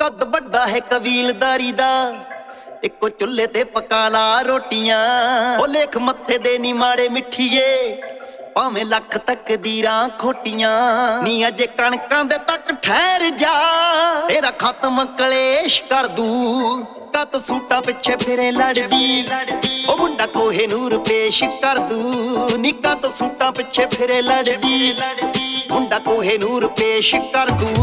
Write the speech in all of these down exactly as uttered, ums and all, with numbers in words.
कद बड़ा है कबीलदारी दा, इको चुल्हे ते पका ला रोटियां। ओ लेख मत्थे दे नी माड़े मिठीए, भावें लख तकदीरां खोटियां। नी अजे कणकां दे तक ठहर जा, तेरा खत्म कलेश कर दू। कत सूटा पिछे फिरे लड़दी, ओ मुंडा कोहे नूर पेश कर दू। नी कत सूटा पिछे फिरे लड़दी, मुंडा कोहे नूर पेश कर दू।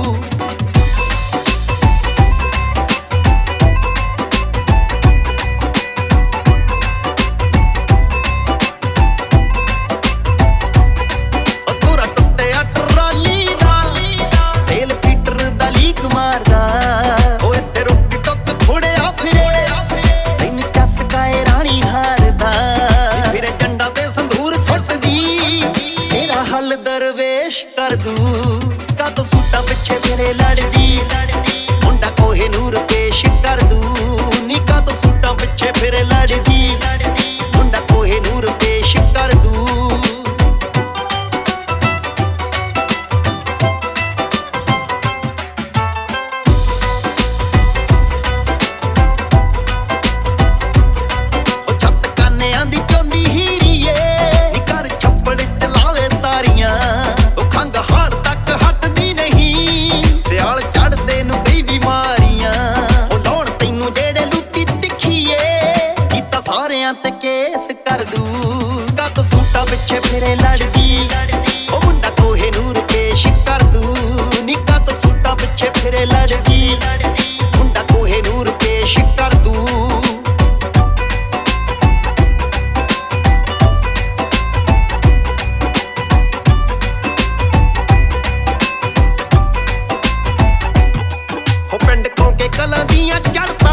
दरवेश कर दू कद सूटा पिछे फिरे लड़दी, मुंडा कोहे नूर पेश कर दू। नी कद सूटा पिछे फिरे लड़दी, मुंडा कोहे नूर पेश कर दू। ते केस कर दू कद सूटा पिछे फिरे लड़दी, ओ मुंडा कोहे नूर पेश कर दू। नी कद सूटा पिछे फिरे लड़दी, मुंडा कोहे नूर पेश कर दू। हो पिंड कोके कलां दियां चढ़